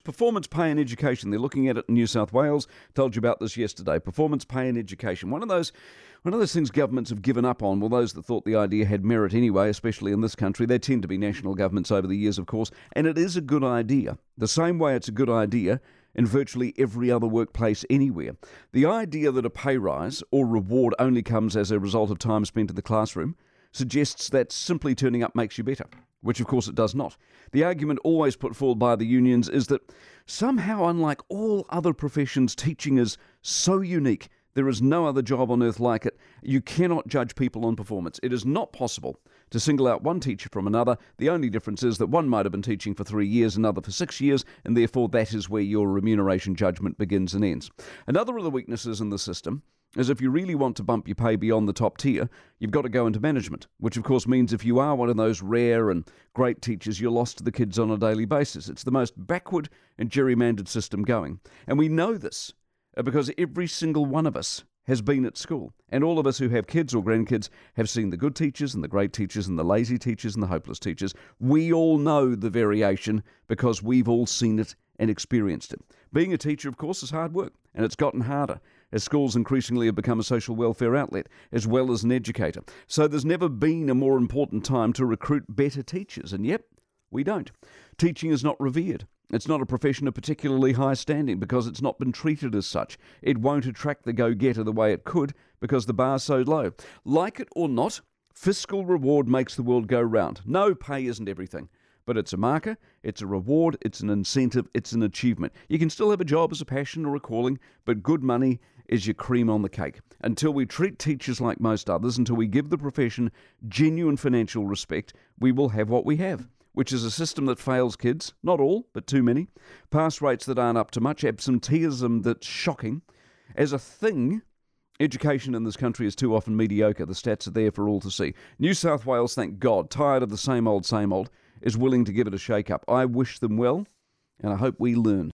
performance pay in education. They're looking at it in New South Wales. Told you about this yesterday. Performance pay in education. One of those things governments have given up on. Well, those that thought the idea had merit anyway, especially in this country. They tend to be national governments over the years, of course, and it is a good idea. The same way it's a good idea in virtually every other workplace anywhere. The idea that a pay rise or reward only comes as a result of time spent in the classroom suggests that simply turning up makes you better, which of course it does not. The argument always put forward by the unions is that somehow, unlike all other professions, teaching is so unique. There is no other job on earth like it. You cannot judge people on performance. It is not possible to single out one teacher from another. The only difference is that one might have been teaching for 3 years, another for 6 years, and therefore that is where your remuneration judgment begins and ends. Another of the weaknesses in the system is if you really want to bump your pay beyond the top tier, you've got to go into management, which of course means if you are one of those rare and great teachers, you're lost to the kids on a daily basis. It's the most backward and gerrymandered system going. And we know this because every single one of us has been at school. And all of us who have kids or grandkids have seen the good teachers and the great teachers and the lazy teachers and the hopeless teachers. We all know the variation because we've all seen it and experienced it. Being a teacher, of course, is hard work, and it's gotten harder as schools increasingly have become a social welfare outlet as well as an educator. So there's never been a more important time to recruit better teachers, and yet we don't. Teaching is not revered. It's not a profession of particularly high standing because it's not been treated as such. It won't attract the go-getter the way it could because the bar's so low. Like it or not, fiscal reward makes the world go round. No, pay isn't everything. But it's a marker, it's a reward, it's an incentive, it's an achievement. You can still have a job as a passion or a calling, but good money is your cream on the cake. Until we treat teachers like most others, until we give the profession genuine financial respect, we will have what we have, which is a system that fails kids, not all, but too many, pass rates that aren't up to much, absenteeism that's shocking. As a thing, education in this country is too often mediocre. The stats are there for all to see. New South Wales, thank God, tired of the same old, is willing to give it a shake-up. I wish them well, and I hope we learn.